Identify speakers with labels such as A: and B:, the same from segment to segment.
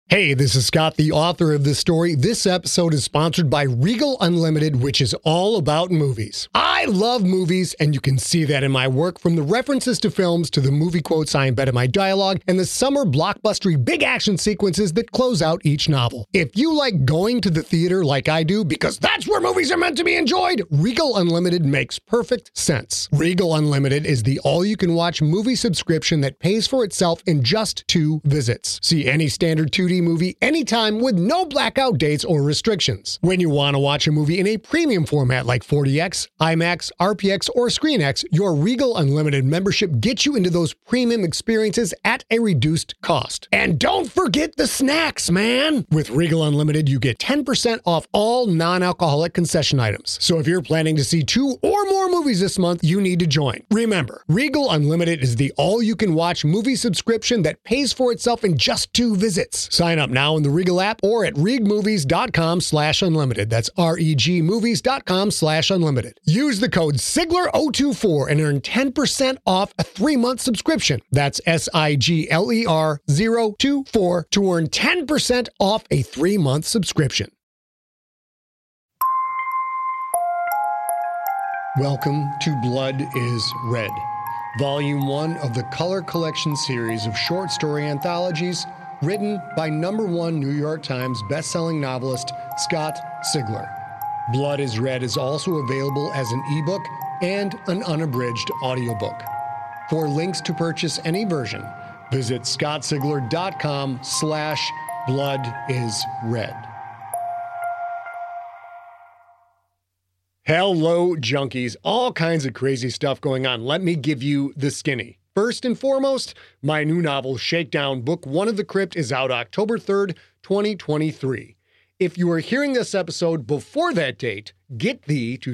A: Hey, this is Scott, the author of this story. This episode is sponsored by Regal Unlimited, which is all about movies. I love movies, and you can see that in my work, from the references to films to the movie quotes I embed in my dialogue and the summer blockbustery big action sequences that close out each novel. If you like going to the theater like I do, because that's where movies are meant to be enjoyed, Regal Unlimited makes perfect sense. Regal Unlimited is the all-you-can-watch movie subscription that pays for itself in just 2 visits. See any standard 2D movie anytime with no blackout dates or restrictions. When you want to watch a movie in a premium format like 40X, IMAX, RPX, or ScreenX, your Regal Unlimited membership gets you into those premium experiences at a reduced cost. And don't forget the snacks, man! With Regal Unlimited, you get 10% off all non-alcoholic concession items. So if you're planning to see 2 or more movies this month, you need to join. Remember, Regal Unlimited is the all-you-can-watch movie subscription that pays for itself in just 2 visits. Sign up now in the Regal app or at regmovies.com/unlimited. That's regmovies.com/unlimited. Use the code SIGLER024 and earn 10% off a 3-month subscription. That's SIGLER024 to earn 10% off a 3-month subscription. Welcome to Blood is Red, Volume 1 of the Color Collection series of short story anthologies written by #1 New York Times bestselling novelist Scott Sigler. Blood is Red is also available as an ebook and an unabridged audiobook. For links to purchase any version, visit scottsigler.com/bloodisred. Hello, junkies. All kinds of crazy stuff going on. Let me give you the skinny. First and foremost, my new novel, Shakedown, Book 1 of the Crypt, is out October 3rd, 2023. If you are hearing this episode before that date, get thee to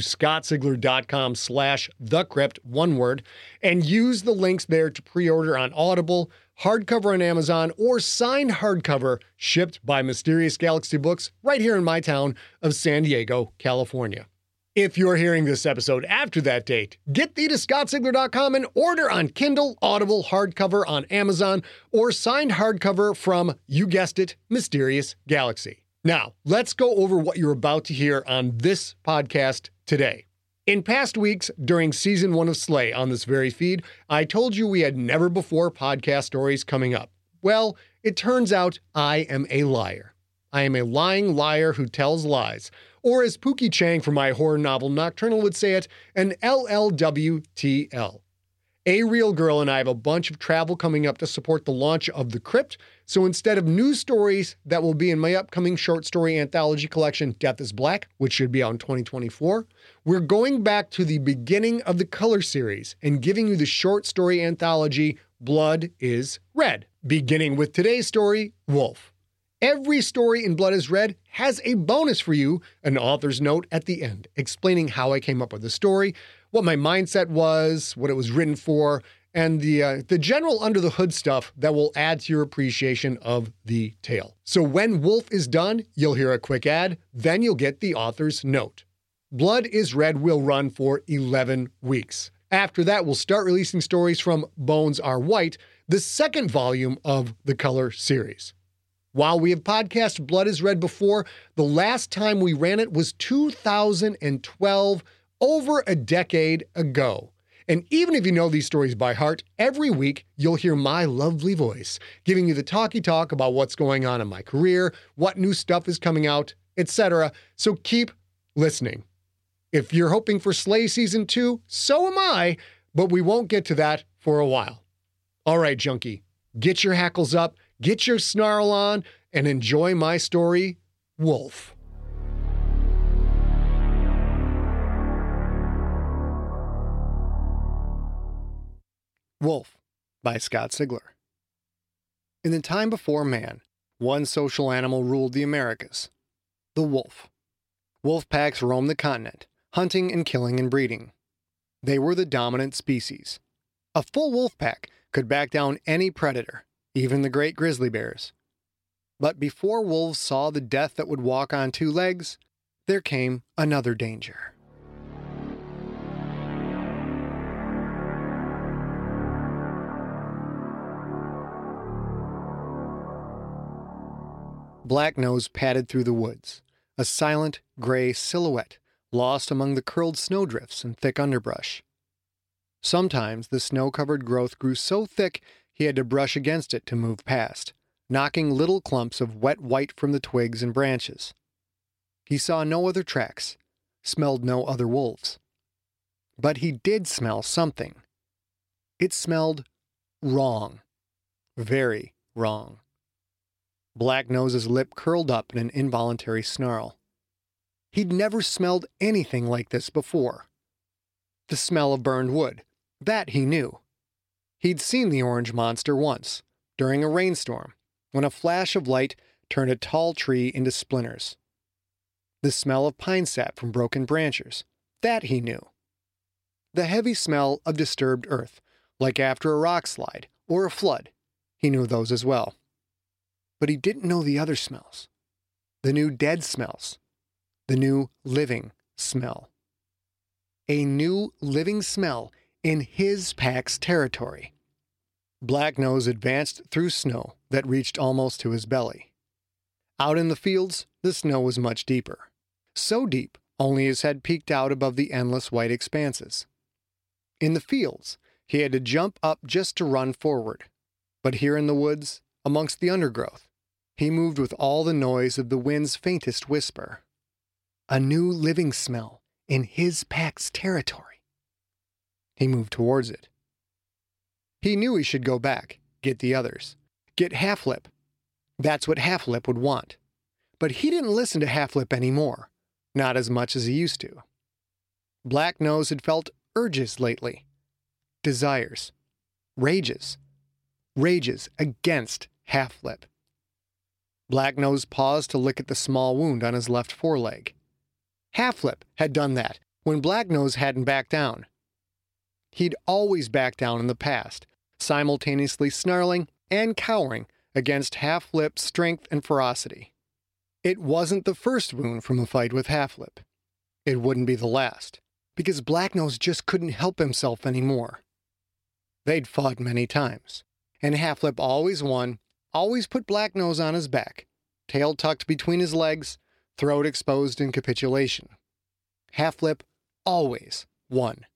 A: scottsigler.com/thecrypt, one word, and use the links there to pre-order on Audible, hardcover on Amazon, or signed hardcover shipped by Mysterious Galaxy Books right here in my town of San Diego, California. If you're hearing this episode after that date, get thee to scottsigler.com and order on Kindle, Audible, hardcover on Amazon, or signed hardcover from, you guessed it, Mysterious Galaxy. Now, let's go over what you're about to hear on this podcast today. In past weeks, during Season 1 of Slay on this very feed, I told you we had never before podcast stories coming up. Well, it turns out I am a liar. I am a lying liar who tells lies. Or as Pookie Chang from my horror novel Nocturnal would say it, an LLWTL. A Real Girl and I have a bunch of travel coming up to support the launch of The Crypt, so instead of news stories that will be in my upcoming short story anthology collection, Death is Black, which should be out in 2024, we're going back to the beginning of the Color series and giving you the short story anthology, Blood is Red, beginning with today's story, Wolf. Every story in Blood is Red has a bonus for you, an author's note at the end, explaining how I came up with the story, what my mindset was, what it was written for, and the general under-the-hood stuff that will add to your appreciation of the tale. So when Wolf is done, you'll hear a quick ad, then you'll get the author's note. Blood is Red will run for 11 weeks. After that, we'll start releasing stories from Bones Are White, the second volume of the Color series. While we have podcast Blood is Red before, the last time we ran it was 2012, over a decade ago. And even if you know these stories by heart, every week you'll hear my lovely voice giving you the talky talk about what's going on in my career, what new stuff is coming out, etc. So keep listening. If you're hoping for Slay Season 2, so am I, but we won't get to that for a while. All right, junkie, get your hackles up, get your snarl on, and enjoy my story, Wolf. Wolf by Scott Sigler. In the time before man, one social animal ruled the Americas, the wolf. Wolf packs roamed the continent, hunting and killing and breeding. They were the dominant species. A full wolf pack could back down any predator, even the great grizzly bears. But before wolves saw the death that would walk on 2 legs, there came another danger. Black Nose padded through the woods, a silent, gray silhouette lost among the curled snowdrifts and thick underbrush. Sometimes the snow-covered growth grew so thick he had to brush against it to move past, knocking little clumps of wet white from the twigs and branches. He saw no other tracks, smelled no other wolves. But he did smell something. It smelled wrong. Very wrong. Black Nose's lip curled up in an involuntary snarl. He'd never smelled anything like this before. The smell of burned wood. That he knew. He'd seen the orange monster once, during a rainstorm, when a flash of light turned a tall tree into splinters. The smell of pine sap from broken branches. That he knew. The heavy smell of disturbed earth, like after a rock slide or a flood. He knew those as well. But he didn't know the other smells. The new dead smells. The new living smell. A new living smell in his pack's territory. Black Nose advanced through snow that reached almost to his belly. Out in the fields, the snow was much deeper. So deep, only his head peeked out above the endless white expanses. In the fields, he had to jump up just to run forward. But here in the woods, amongst the undergrowth, he moved with all the noise of the wind's faintest whisper. A new living smell in his pack's territory. He moved towards it. He knew he should go back, get the others, get Half-Lip. That's what Half-Lip would want. But he didn't listen to Half-Lip anymore, not as much as he used to. Black Nose had felt urges lately. Desires. Rages. Rages against Half-Lip. Black Nose paused to look at the small wound on his left foreleg. Half-Lip had done that when Black Nose hadn't backed down. He'd always backed down in the past, simultaneously snarling and cowering against Half-Lip's strength and ferocity. It wasn't the first wound from a fight with Half-Lip. It wouldn't be the last, because Black Nose just couldn't help himself anymore. They'd fought many times, and Half-Lip always won, always put Black Nose on his back, tail tucked between his legs, throat exposed in capitulation. Half-Lip always won.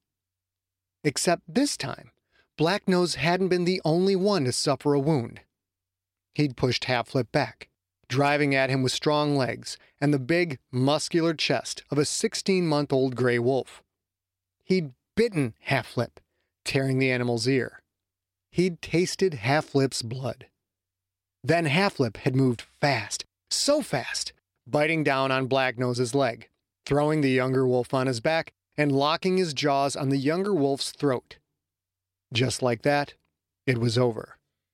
A: Except this time, Black Nose hadn't been the only one to suffer a wound. He'd pushed Half-Lip back, driving at him with strong legs and the big, muscular chest of a 16-month-old gray wolf. He'd bitten Half-Lip, tearing the animal's ear. He'd tasted Half-Lip's blood. Then Half-Lip had moved fast, so fast, biting down on Black Nose's leg, throwing the younger wolf on his back and locking his jaws on the younger wolf's throat. Just like that, it was over.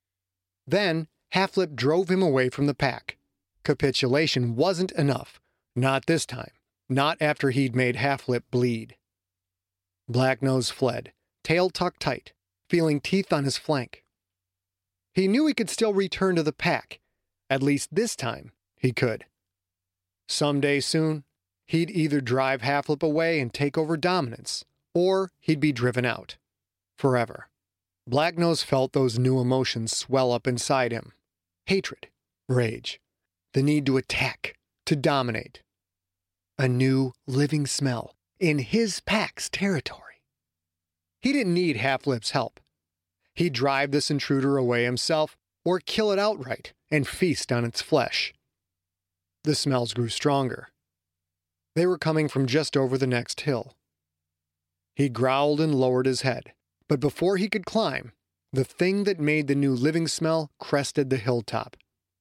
A: Then Half-Lip drove him away from the pack. Capitulation wasn't enough. Not this time. Not after he'd made Half-Lip bleed. Black Nose fled, tail tucked tight, feeling teeth on his flank. He knew he could still return to the pack. At least this time, he could. Someday soon, he'd either drive Half-Lip away and take over dominance, or he'd be driven out. Forever. Black Nose felt those new emotions swell up inside him. Hatred, rage, the need to attack, to dominate. A new living smell in his pack's territory. He didn't need Half-Lip's help. He'd drive this intruder away himself, or kill it outright and feast on its flesh. The smells grew stronger. They were coming from just over the next hill. He growled and lowered his head, but before he could climb, the thing that made the new living smell crested the hilltop.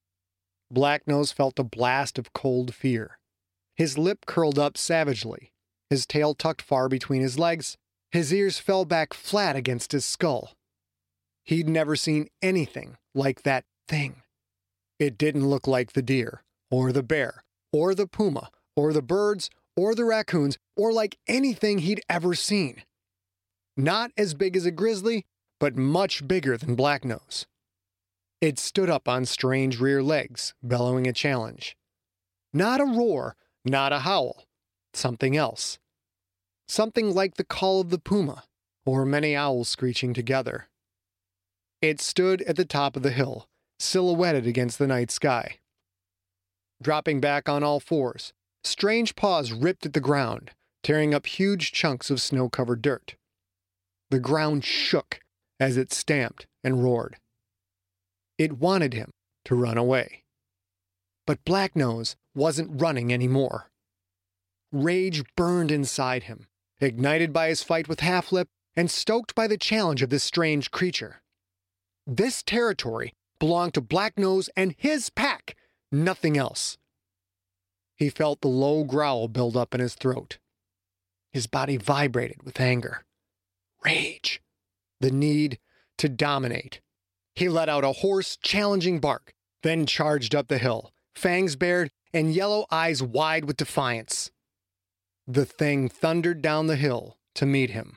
A: Black Nose felt a blast of cold fear. His lip curled up savagely, his tail tucked far between his legs, his ears fell back flat against his skull. He'd never seen anything like that thing. It didn't look like the deer, or the bear, or the puma, or the birds, or the raccoons, or like anything he'd ever seen. Not as big as a grizzly, but much bigger than Black Nose. It stood up on strange rear legs, bellowing a challenge. Not a roar, not a howl. Something else. Something like the call of the puma, or many owls screeching together. It stood at the top of the hill, silhouetted against the night sky. Dropping back on all fours, strange paws ripped at the ground, tearing up huge chunks of snow-covered dirt. The ground shook as it stamped and roared. It wanted him to run away. But Blacknose wasn't running anymore. Rage burned inside him, ignited by his fight with Half-Lip and stoked by the challenge of this strange creature. This territory belonged to Blacknose and his pack, nothing else. He felt the low growl build up in his throat. His body vibrated with anger. Rage. The need to dominate. He let out a hoarse, challenging bark, then charged up the hill, fangs bared and yellow eyes wide with defiance. The thing thundered down the hill to meet him.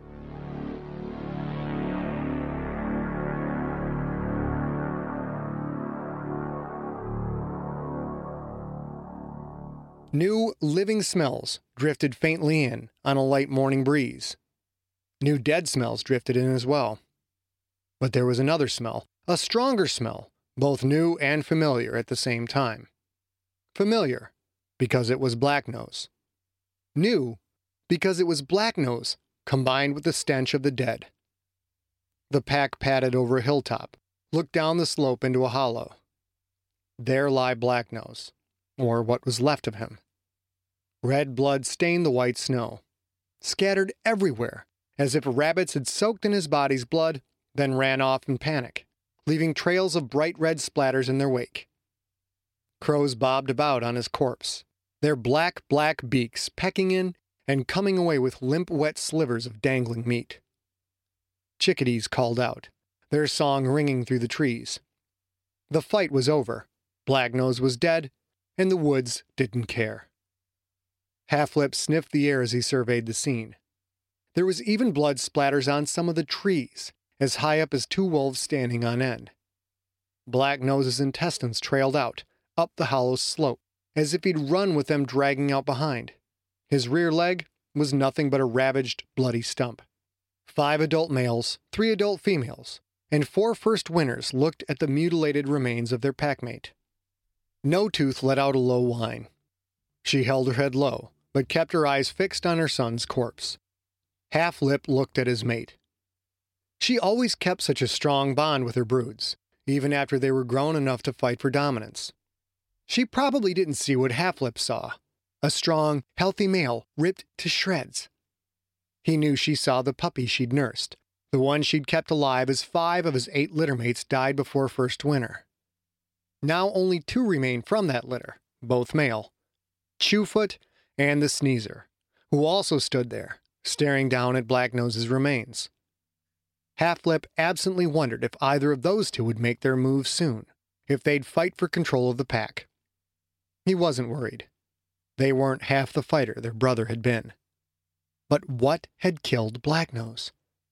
A: New, living smells drifted faintly in on a light morning breeze. New dead smells drifted in as well. But there was another smell, a stronger smell, both new and familiar at the same time. Familiar, because it was Blacknose. New, because it was Blacknose combined with the stench of the dead. The pack padded over a hilltop, looked down the slope into a hollow. There lay Blacknose, or what was left of him. Red blood stained the white snow, scattered everywhere, as if rabbits had soaked in his body's blood, then ran off in panic, leaving trails of bright red splatters in their wake. Crows bobbed about on his corpse, their black beaks pecking in and coming away with limp, wet slivers of dangling meat. Chickadees called out, their song ringing through the trees. The fight was over, Blacknose was dead, and the woods didn't care. Half-Lip sniffed the air as he surveyed the scene. There was even blood splatters on some of the trees, as high up as two wolves standing on end. Blacknose's intestines trailed out, up the hollow slope, as if he'd run with them dragging out behind. His rear leg was nothing but a ravaged, bloody stump. 5 adult males, 3 adult females, and 4 first winners looked at the mutilated remains of their packmate. No Tooth let out a low whine. She held her head low, but kept her eyes fixed on her son's corpse. Half-Lip looked at his mate. She always kept such a strong bond with her broods, even after they were grown enough to fight for dominance. She probably didn't see what Half-Lip saw, a strong, healthy male ripped to shreds. He knew she saw the puppy she'd nursed, the one she'd kept alive as 5 of his 8 littermates died before first winter. Now only 2 remained from that litter, both male, Chewfoot and the Sneezer, who also stood there, staring down at Blacknose's remains. Half-Lip absently wondered if either of those 2 would make their move soon, if they'd fight for control of the pack. He wasn't worried. They weren't half the fighter their brother had been. But what had killed Blacknose?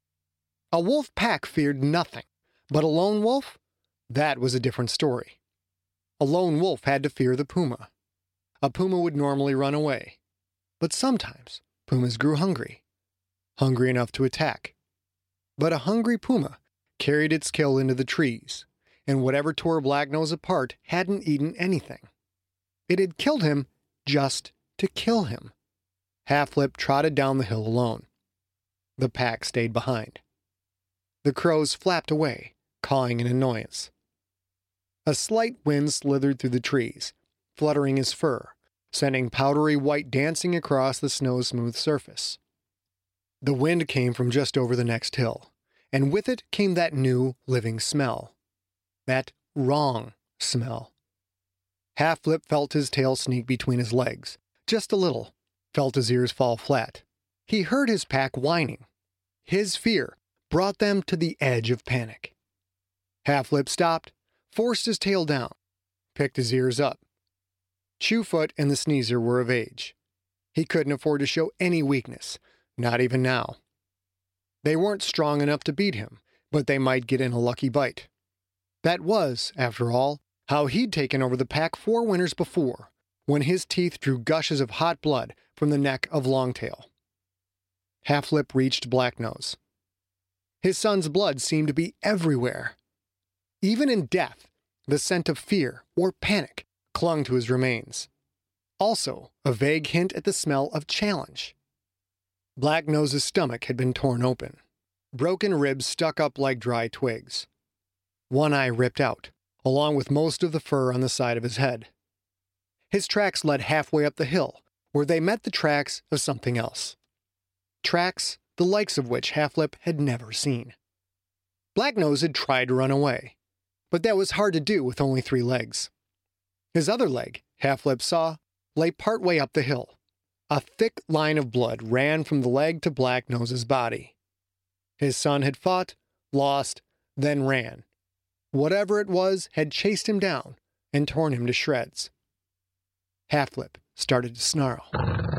A: A wolf pack feared nothing, but a lone wolf? That was a different story. A lone wolf had to fear the puma. A puma would normally run away. But sometimes pumas grew hungry. Hungry enough to attack. But a hungry puma carried its kill into the trees, and whatever tore Blacknose apart hadn't eaten anything. It had killed him just to kill him. Half-Lip trotted down the hill alone. The pack stayed behind. The crows flapped away, cawing in annoyance. A slight wind slithered through the trees, fluttering his fur, sending powdery white dancing across the snow-smooth surface. The wind came from just over the next hill, and with it came that new, living smell. That wrong smell. Half-Lip felt his tail sneak between his legs, just a little, felt his ears fall flat. He heard his pack whining. His fear brought them to the edge of panic. Half-Lip stopped, forced his tail down, picked his ears up. Chewfoot and the Sneezer were of age. He couldn't afford to show any weakness, not even now. They weren't strong enough to beat him, but they might get in a lucky bite. That was, after all, how he'd taken over the pack 4 winters before, when his teeth drew gushes of hot blood from the neck of Longtail. Half-Lip reached Blacknose. His son's blood seemed to be everywhere. Even in death, the scent of fear or panic clung to his remains. Also, a vague hint at the smell of challenge. Blacknose's stomach had been torn open. Broken ribs stuck up like dry twigs. One eye ripped out, along with most of the fur on the side of his head. His tracks led halfway up the hill, where they met the tracks of something else. Tracks the likes of which Halflip had never seen. Blacknose had tried to run away, but that was hard to do with only 3 legs. His other leg, Halflip saw, lay partway up the hill. A thick line of blood ran from the leg to Blacknose's body. His son had fought, lost, then ran. Whatever it was had chased him down and torn him to shreds. Halflip started to snarl.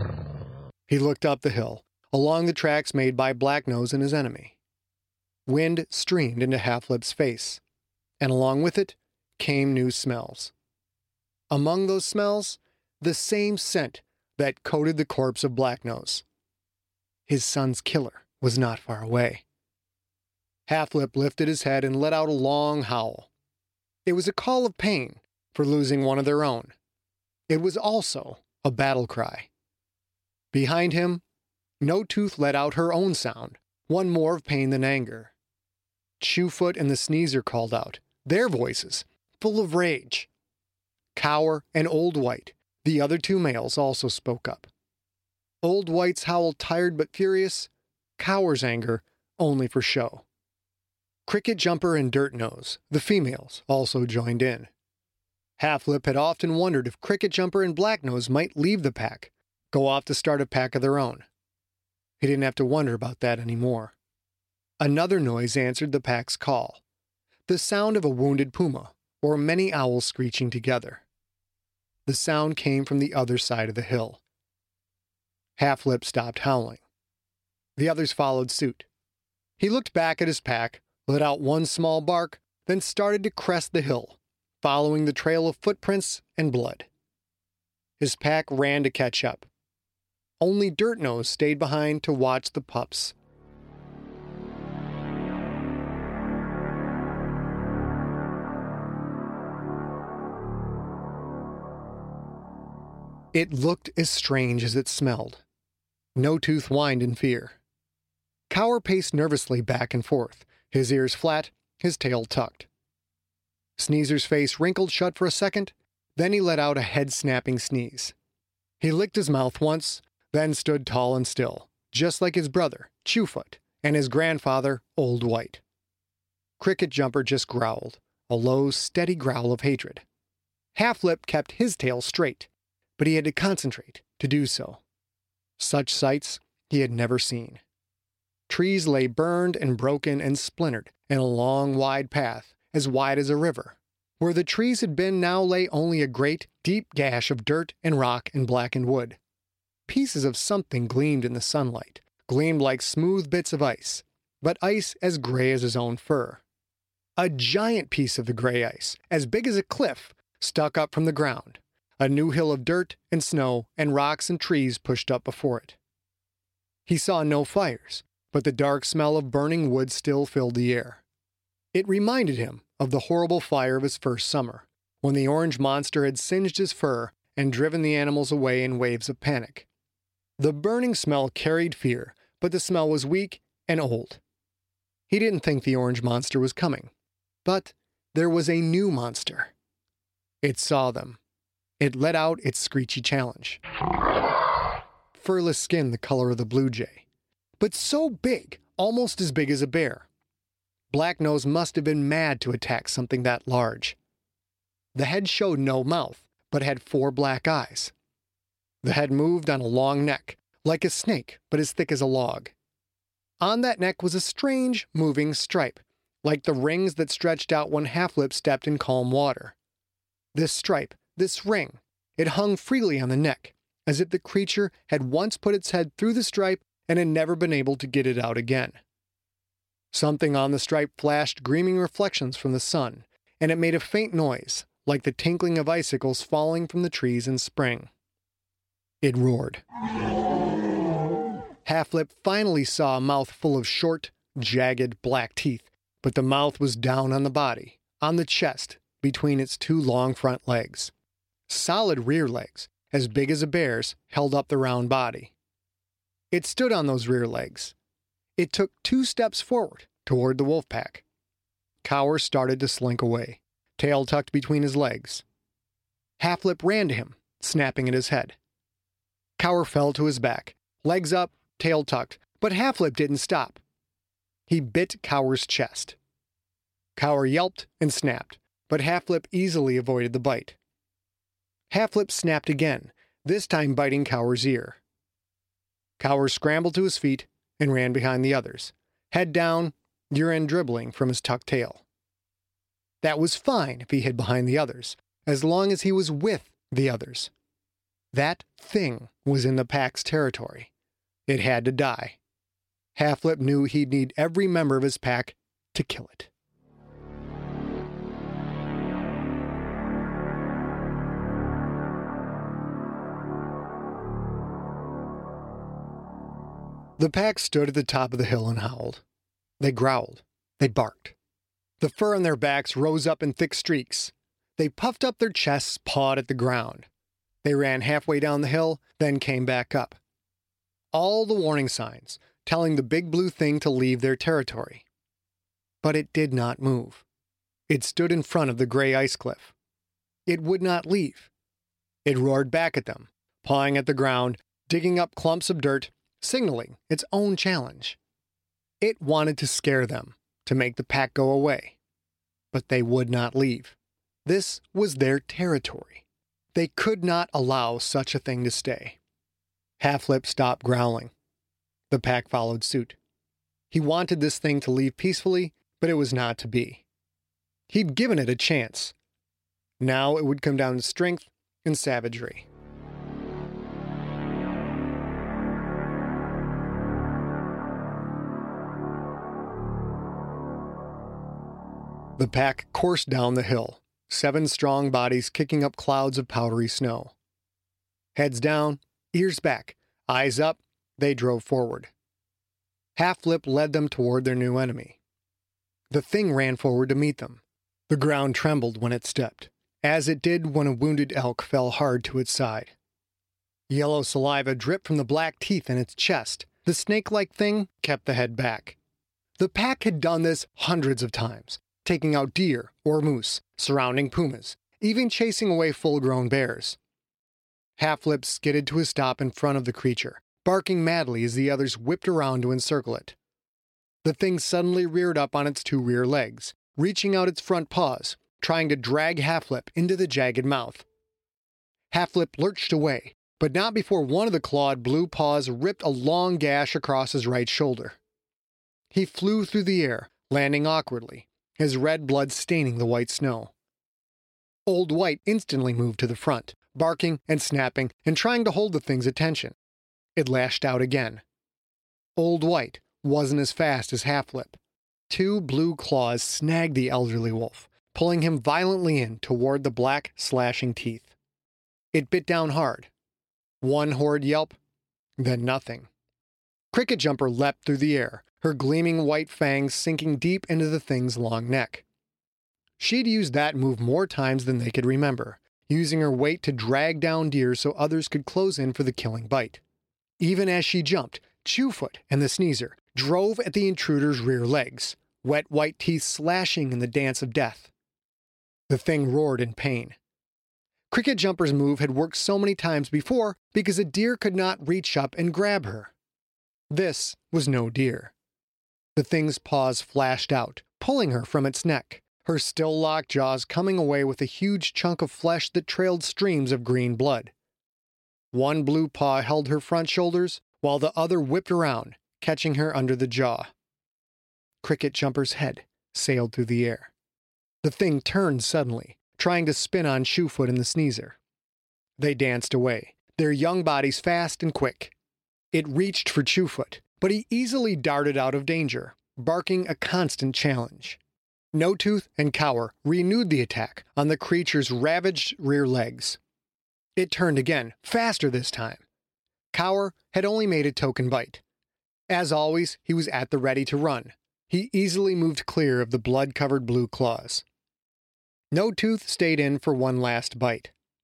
A: He looked up the hill, along the tracks made by Blacknose and his enemy. Wind streamed into Halflip's face, and along with it came new smells. Among those smells, the same scent that coated the corpse of Blacknose. His son's killer was not far away. Halflip lifted his head and let out a long howl. It was a call of pain for losing one of their own. It was also a battle cry. Behind him, No Tooth let out her own sound, one more of pain than anger. Chewfoot and the Sneezer called out, their voices full of rage. Cower and Old White, the other 2 males, also spoke up. Old White's howl tired but furious, Cower's anger only for show. Cricket Jumper and Dirt Nose, the females, also joined in. Halflip had often wondered if Cricket Jumper and Blacknose might leave the pack, go off to start a pack of their own. He didn't have to wonder about that anymore. Another noise answered the pack's call, the sound of a wounded puma, or many owls screeching together. The sound came from the other side of the hill. Halflip stopped howling. The others followed suit. He looked back at his pack, let out one small bark, then started to crest the hill, following the trail of footprints and blood. His pack ran to catch up. Only Dirt Nose stayed behind to watch the pups. It looked as strange as it smelled. No Tooth whined in fear. Cower paced nervously back and forth, his ears flat, his tail tucked. Sneezer's face wrinkled shut for a second, then he let out a head-snapping sneeze. He licked his mouth once, then stood tall and still, just like his brother, Chewfoot, and his grandfather, Old White. Cricket Jumper just growled, a low, steady growl of hatred. Halflip kept his tail straight, but he had to concentrate to do so. Such sights he had never seen. Trees lay burned and broken and splintered in a long, wide path, as wide as a river. Where the trees had been now lay only a great, deep gash of dirt and rock and blackened wood. Pieces of something gleamed in the sunlight, gleamed like smooth bits of ice, but ice as gray as his own fur. A giant piece of the gray ice, as big as a cliff, stuck up from the ground. A new hill of dirt and snow and rocks and trees pushed up before it. He saw no fires, but the dark smell of burning wood still filled the air. It reminded him of the horrible fire of his first summer, when the orange monster had singed his fur and driven the animals away in waves of panic. The burning smell carried fear, but the smell was weak and old. He didn't think the orange monster was coming, but there was a new monster. It saw them. It let out its screechy challenge. Furless skin the color of the blue jay, but so big, almost as big as a bear. Blacknose must have been mad to attack something that large. The head showed no mouth, but had 4 black eyes. The head moved on a long neck, like a snake, but as thick as a log. On that neck was a strange, moving stripe, like the rings that stretched out when Halflip stepped in calm water. This stripe, this ring, it hung freely on the neck, as if the creature had once put its head through the stripe and had never been able to get it out again. Something on the stripe flashed gleaming reflections from the sun, and it made a faint noise, like the tinkling of icicles falling from the trees in spring. It roared. Halflip finally saw a mouth full of short, jagged, black teeth, but the mouth was down on the body, on the chest, between its 2 long front legs. Solid rear legs, as big as a bear's, held up the round body. It stood on those rear legs. It took 2 steps forward toward the wolf pack. Cower started to slink away, tail tucked between his legs. Half-Lip ran to him, snapping at his head. Cower fell to his back, legs up, tail tucked, but Half-Lip didn't stop. He bit Cower's chest. Cower yelped and snapped, but Half-Lip easily avoided the bite. Half-Lip snapped again, this time biting Cower's ear. Cower scrambled to his feet and ran behind the others, head down, ear end dribbling from his tucked tail. That was fine if he hid behind the others, as long as he was with the others. That thing was in the pack's territory. It had to die. Half-Lip knew he'd need every member of his pack to kill it. The pack stood at the top of the hill and howled. They growled. They barked. The fur on their backs rose up in thick streaks. They puffed up their chests, pawed at the ground. They ran halfway down the hill, then came back up. All the warning signs, telling the big blue thing to leave their territory. But it did not move. It stood in front of the gray ice cliff. It would not leave. It roared back at them, pawing at the ground, digging up clumps of dirt, signaling its own challenge. It wanted to scare them, to make the pack go away. But they would not leave. This was their territory. They could not allow such a thing to stay. Half-Lip stopped growling. The pack followed suit. He wanted this thing to leave peacefully, but it was not to be. He'd given it a chance. Now it would come down to strength and savagery. The pack coursed down the hill, 7 strong bodies kicking up clouds of powdery snow. Heads down, ears back, eyes up, they drove forward. Half-Lip led them toward their new enemy. The thing ran forward to meet them. The ground trembled when it stepped, as it did when a wounded elk fell hard to its side. Yellow saliva dripped from the black teeth in its chest. The snake-like thing kept the head back. The pack had done this hundreds of times, taking out deer or moose, surrounding pumas, even chasing away full-grown bears. Half-Lip skidded to a stop in front of the creature, barking madly as the others whipped around to encircle it. The thing suddenly reared up on its 2 rear legs, reaching out its front paws, trying to drag Half-Lip into the jagged mouth. Half-Lip lurched away, but not before one of the clawed blue paws ripped a long gash across his right shoulder. He flew through the air, landing awkwardly, his red blood staining the white snow. Old White instantly moved to the front, barking and snapping and trying to hold the thing's attention. It lashed out again. Old White wasn't as fast as Half-Lip. 2 blue claws snagged the elderly wolf, pulling him violently in toward the black, slashing teeth. It bit down hard. 1 horrid yelp, then nothing. Cricket Jumper leapt through the air, her gleaming white fangs sinking deep into the thing's long neck. She'd used that move more times than they could remember, using her weight to drag down deer so others could close in for the killing bite. Even as she jumped, Chewfoot and the Sneezer drove at the intruder's rear legs, wet white teeth slashing in the dance of death. The thing roared in pain. Cricket Jumper's move had worked so many times before because a deer could not reach up and grab her. This was no deer. The thing's paws flashed out, pulling her from its neck, her still locked jaws coming away with a huge chunk of flesh that trailed streams of green blood. 1 blue paw held her front shoulders, while the other whipped around, catching her under the jaw. Cricket Jumper's head sailed through the air. The thing turned suddenly, trying to spin on Chewfoot and the Sneezer. They danced away, their young bodies fast and quick. It reached for Chewfoot, but he easily darted out of danger, barking a constant challenge. No Tooth and Cower renewed the attack on the creature's ravaged rear legs. It turned again, faster this time. Cower had only made a token bite. As always, he was at the ready to run. He easily moved clear of the blood-covered blue claws. No Tooth stayed in for one last bite.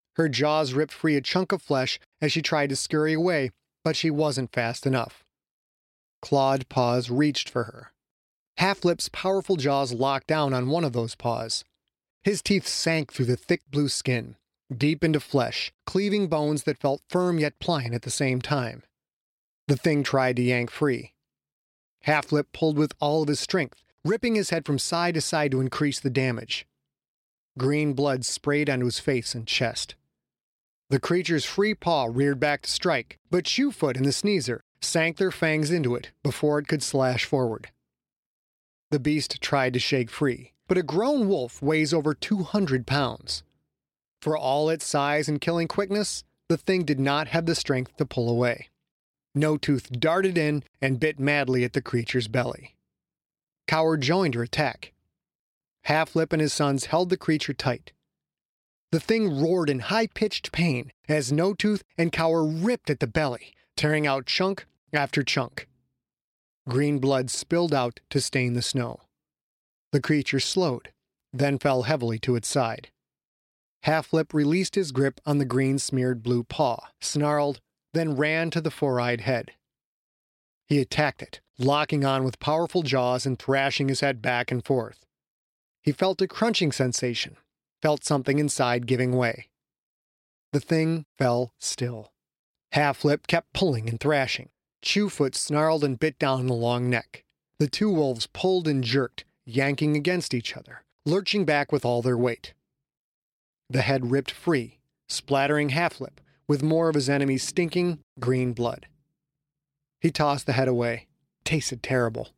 A: Her jaws ripped free a chunk of flesh as she tried to scurry away, but she wasn't fast enough. Clawed paws reached for her. Half-Lip's powerful jaws locked down on one of those paws. His teeth sank through the thick blue skin, deep into flesh, cleaving bones that felt firm yet pliant at the same time. The thing tried to yank free. Half-Lip pulled with all of his strength, ripping his head from side to side to increase the damage. Green blood sprayed onto his face and chest. The creature's free paw reared back to strike, but Chewfoot and the Sneezer sank their fangs into it before it could slash forward. The beast tried to shake free, but a grown wolf weighs over 200 pounds. For all its size and killing quickness, the thing did not have the strength to pull away. No Tooth darted in and bit madly at the creature's belly. Cower joined her attack. Half-Lip and his sons held the creature tight. The thing roared in high-pitched pain as No Tooth and Cower ripped at the belly, tearing out chunk after chunk. Green blood spilled out to stain the snow. The creature slowed, then fell heavily to its side. Half-Lip released his grip on the green-smeared blue paw, snarled, then ran to the four-eyed head. He attacked it, locking on with powerful jaws and thrashing his head back and forth. He felt a crunching sensation, felt something inside giving way. The thing fell still. Half-Lip kept pulling and thrashing. Chewfoot snarled and bit down the long neck. The two wolves pulled and jerked, yanking against each other, lurching back with all their weight. The head ripped free, splattering Half-Lip with more of his enemy's stinking green blood. He tossed the head away. Tasted terrible.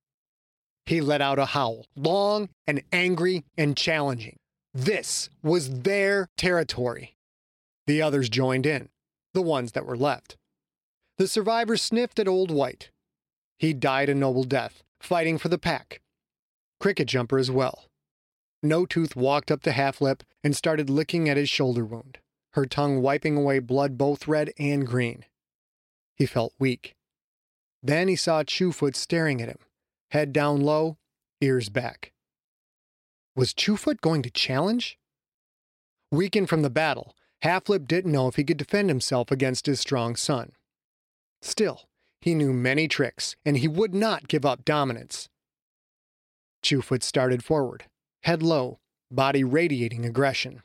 A: He let out a howl, long and angry and challenging. This was their territory. The others joined in, the ones that were left. The survivors sniffed at Old White. He died a noble death, fighting for the pack. Cricket Jumper as well. No Tooth walked up to Half-Lip and started licking at his shoulder wound, her tongue wiping away blood both red and green. He felt weak. Then he saw Chewfoot staring at him, head down low, ears back. Was Chewfoot going to challenge? Weakened from the battle, Half-Lip didn't know if he could defend himself against his strong son. Still, he knew many tricks, and he would not give up dominance. Chewfoot started forward, head low, body radiating aggression.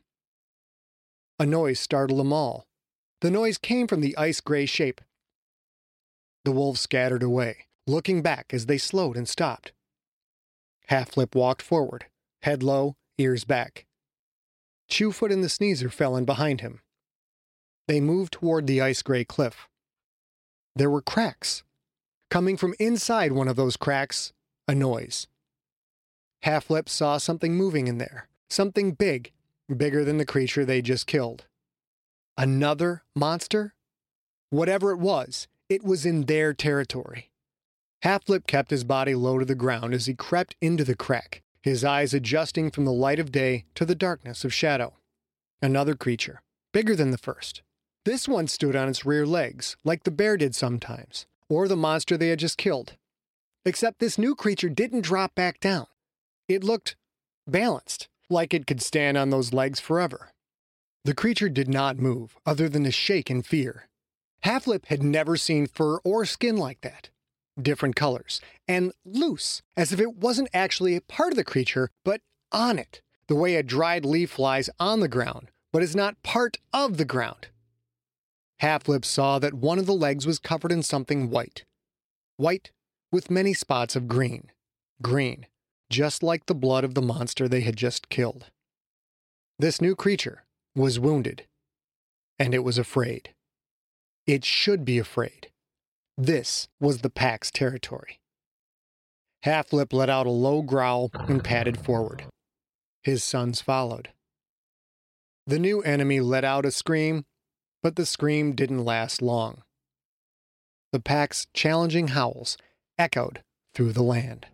A: A noise startled them all. The noise came from the ice-gray shape. The wolves scattered away, looking back as they slowed and stopped. Half-Lip walked forward, head low, ears back. Chewfoot and the Sneezer fell in behind him. They moved toward the ice-gray cliff. There were cracks. Coming from inside one of those cracks, a noise. Half-Lip saw something moving in there, something big, bigger than the creature they just killed. Another monster? Whatever it was in their territory. Half-Lip kept his body low to the ground as he crept into the crack, his eyes adjusting from the light of day to the darkness of shadow. Another creature, bigger than the first. This one stood on its rear legs, like the bear did sometimes, or the monster they had just killed. Except this new creature didn't drop back down. It looked balanced, like it could stand on those legs forever. The creature did not move, other than to shake in fear. Half-Lip had never seen fur or skin like that. Different colors, and loose, as if it wasn't actually a part of the creature, but on it, the way a dried leaf lies on the ground, but is not part of the ground. Half-Lip saw that one of the legs was covered in something white. White with many spots of green. Green, just like the blood of the monster they had just killed. This new creature was wounded, and it was afraid. It should be afraid. This was the pack's territory. Half-Lip let out a low growl and padded forward. His sons followed. The new enemy let out a scream, but the scream didn't last long. The pack's challenging howls echoed through the land.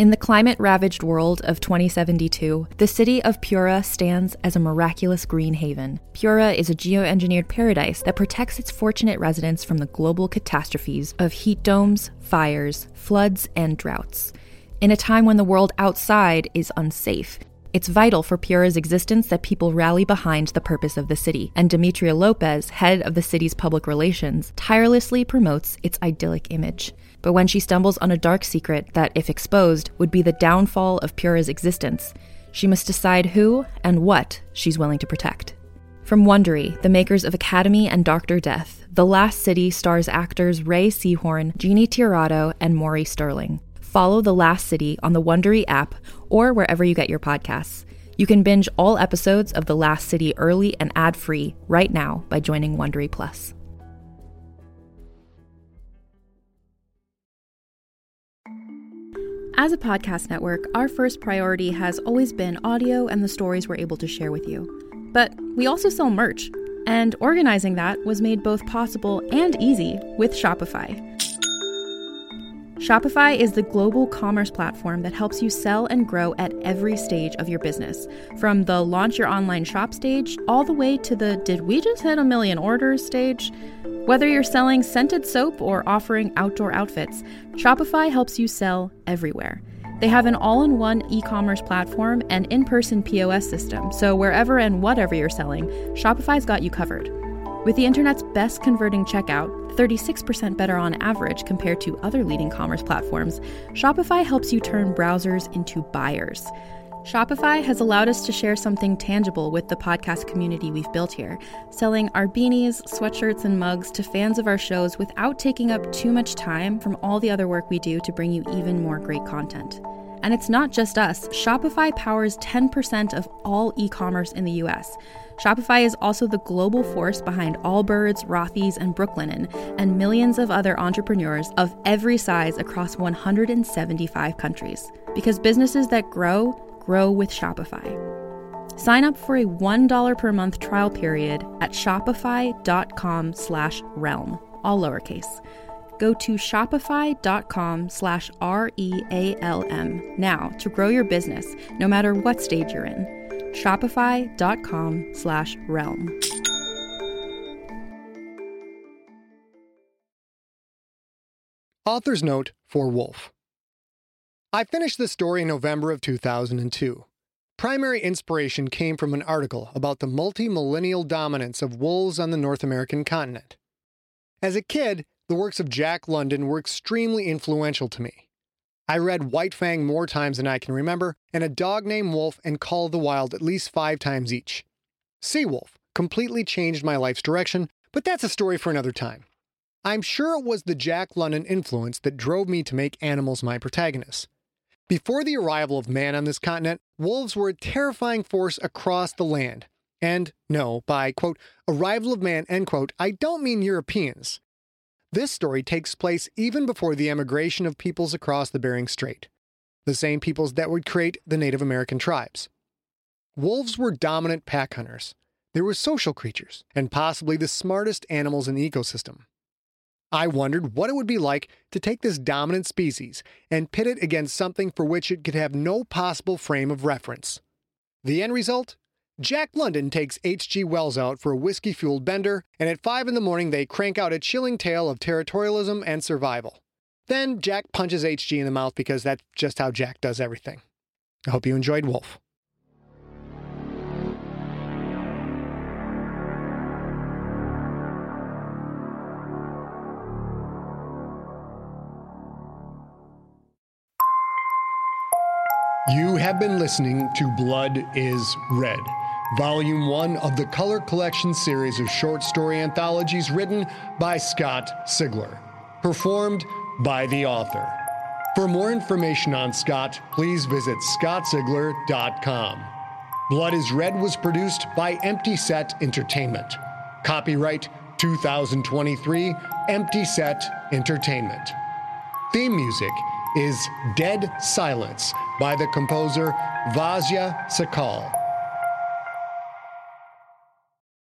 B: In the climate-ravaged world of 2072, the city of Piura stands as a miraculous green haven. Piura is a geoengineered paradise that protects its fortunate residents from the global catastrophes of heat domes, fires, floods, and droughts. In a time when the world outside is unsafe, it's vital for Piura's existence that people rally behind the purpose of the city, and Demetria Lopez, head of the city's public relations, tirelessly promotes its idyllic image. But when she stumbles on a dark secret that, if exposed, would be the downfall of Piura's existence, she must decide who and what she's willing to protect. From Wondery, the makers of Academy and Dr. Death, The Last City stars actors Ray Seahorn, Jeannie Tirado, and Maury Sterling. Follow The Last City on the Wondery app or wherever you get your podcasts. You can binge all episodes of The Last City early and ad-free right now by joining Wondery Plus. As a podcast network, our first priority has always been audio and the stories we're able to share with you. But we also sell merch, and organizing that was made both possible and easy with Shopify. Shopify is the global commerce platform that helps you sell and grow at every stage of your business, from the launch your online shop stage all the way to the did we just hit 1 million orders stage. Whether you're selling scented soap or offering outdoor outfits, Shopify helps you sell everywhere. They have an all-in-one e-commerce platform and in-person POS system, so wherever and whatever you're selling, Shopify's got you covered. With the internet's best converting checkout, 36% better on average compared to other leading commerce platforms, Shopify helps you turn browsers into buyers. Shopify has allowed us to share something tangible with the podcast community we've built here, selling our beanies, sweatshirts, and mugs to fans of our shows without taking up too much time from all the other work we do to bring you even more great content. And it's not just us. Shopify powers 10% of all e-commerce in the US. Shopify is also the global force behind Allbirds, Rothy's, and Brooklinen, and millions of other entrepreneurs of every size across 175 countries. Because businesses that grow with Shopify. Sign up for a $1 per month trial period at shopify.com/realm, all lowercase. Go to shopify.com/REALM now to grow your business, no matter what stage you're in. Shopify.com/realm.
A: Author's note for Wolf. I finished this story in November of 2002. Primary inspiration came from an article about the multi-millennial dominance of wolves on the North American continent. As a kid, the works of Jack London were extremely influential to me. I read White Fang more times than I can remember, and A Dog Named Wolf and Call of the Wild at least 5 times each. Seawolf completely changed my life's direction, but that's a story for another time. I'm sure it was the Jack London influence that drove me to make animals my protagonists. Before the arrival of man on this continent, wolves were a terrifying force across the land. And no, by, quote, arrival of man, end quote, I don't mean Europeans. This story takes place even before the emigration of peoples across the Bering Strait, the same peoples that would create the Native American tribes. Wolves were dominant pack hunters. They were social creatures, and possibly the smartest animals in the ecosystem. I wondered what it would be like to take this dominant species and pit it against something for which it could have no possible frame of reference. The end result? Jack London takes H.G. Wells out for a whiskey-fueled bender, and at 5 a.m. they crank out a chilling tale of territorialism and survival. Then Jack punches H.G. in the mouth because that's just how Jack does everything. I hope you enjoyed Wolf. You have been listening to Blood is Red, Volume 1 of the Color Collection series of short story anthologies written by Scott Sigler, performed by the author. For more information on Scott, please visit scottsigler.com. Blood is Red was produced by Empty Set Entertainment. Copyright 2023, Empty Set Entertainment. Theme music is Dead Silence by the composer Vasya Sakal.